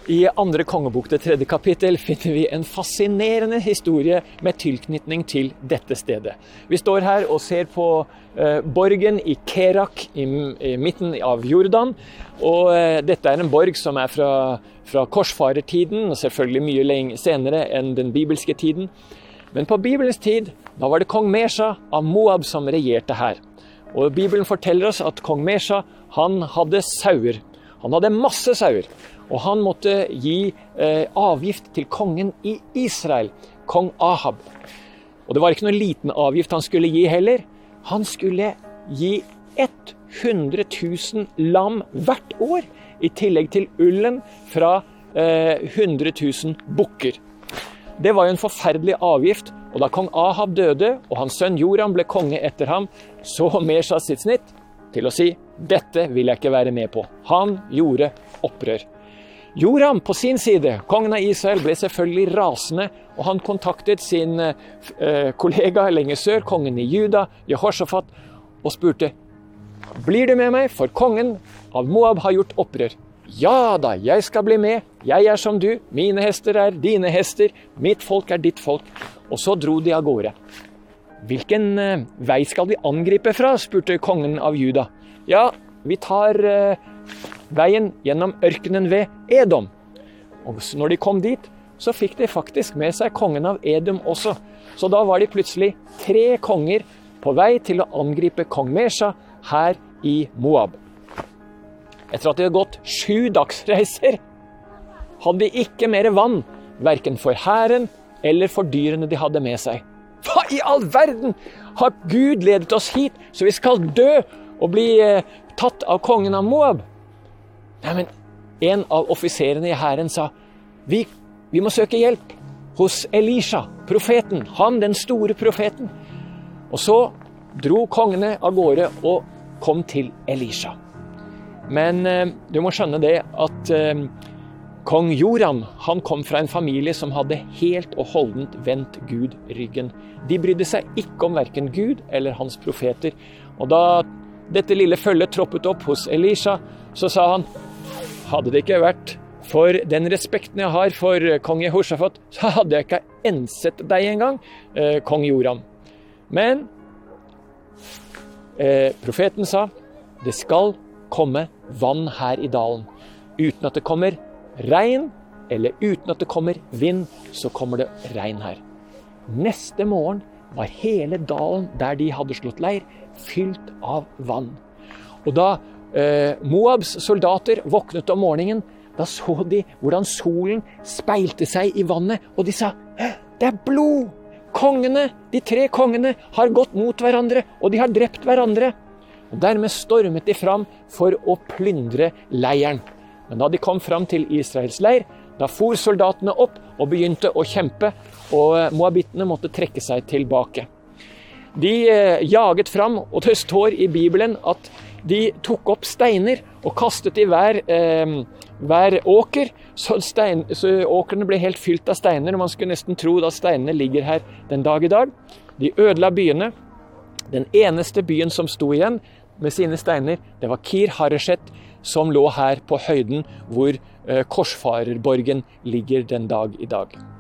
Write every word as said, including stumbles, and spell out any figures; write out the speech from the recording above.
I andre kongebok, det tredje kapittel, finner vi en fascinerende historie med tilknytning til dette stedet. Vi står her og ser på eh, borgen i Kerak i, i midten av Jordan, og eh, dette er en borg som er fra, fra korsfarertiden, og selvfølgelig mye lenge senere enn den bibelske tiden. Men på Bibelens tid, da var det kong Mesha av Moab som regjerte her. Og Bibelen forteller oss at kong Mesha, han hadde sauer. Han hadde masse sauer. Og han måtte gi eh, avgift til kongen i Israel, kong Ahab. Og det var ikke noen liten avgift han skulle gi heller. Han skulle gi hundre tusen lam hvert år, i tillegg til ullen fra eh, hundre tusen bukker. Det var jo en forferdelig avgift, og da kong Ahab døde, og hans sønn Joram ble konge etter ham, så Mesha sitt snitt til å si, dette vil jeg ikke være med på. Han gjorde opprør. Joram på sin side, kongen av Israel, ble selvfølgelig rasende, og han kontaktet sin eh, kollega lenger sør, kongen i Juda, Jehoshaphat, og spurte, blir du med meg, for kongen av Moab har gjort opprør? Ja da, jeg skal bli med, jeg er som du, mine hester er dine hester, mitt folk er ditt folk. Og så dro de av gårde. Hvilken eh, vei skal vi angripe fra, spurte kongen av Juda. Ja, vi tar eh, veien gjennom ørkenen ved Edom. Og når de kom dit, så fikk de faktisk med seg kongen av Edom også. Så da var de plutselig tre konger på vei til å angripe kong Mesha her i Moab. Etter at de hadde gått sju dagsreiser, hadde de ikke mer vann, hverken for hæren eller for dyrene de hadde med seg. Hva i all verden har Gud ledet oss hit, så vi skal dø og bli eh, tatt av kongen av Moab? Nei, men en av offiserene i hæren sa, vi, vi må søke hjelp hos Elisha, profeten, han den store profeten. Og så dro kongene av gårde og kom til Elisha. Men eh, du må skjønne det at eh, kong Joram, han kom fra en familie som hadde helt og holdent vendt Gud ryggen. De brydde seg ikke om hverken Gud eller hans profeter. Og da dette lille følget troppet opp hos Elisha, så sa han, hadde det ikke vært for den respekten jeg har for kong Jehoshaphat, så hadde jeg ikke ensett deg engang, eh, kong Joram. Men eh, profeten sa, det skal komme vann her i dalen. Uten at det kommer regn, eller uten at det kommer vind, så kommer det regn her. Neste morgen var hele dalen der de hadde slått leir, fylt av vann. Og da eh, Moabs soldater våknet om morgenen, da så de hvordan solen speilte seg i vannet, og de sa, det er blod! Kongene, de tre kongene, har gått mot hverandre, og de har drept hverandre. Og dermed stormet de fram for å plyndre leiren. Men da de kom fram til Israels leir, da for soldatene opp og begynte å kjempe, og moabittene måtte trekke seg tilbake. De eh, jaget fram, og det står i Bibelen at de tok opp steiner og kastet i hver, eh, hver åker, så, stein, så åkerne ble helt fylt av steiner, og man skulle nesten tro at steinene ligger her den dag i dag. De ødela byene. Den eneste byen som sto igjen med sine steiner, det var Kir Hareshet, som lå her på høyden hvor eh, korsfarerborgen ligger den dag i dag.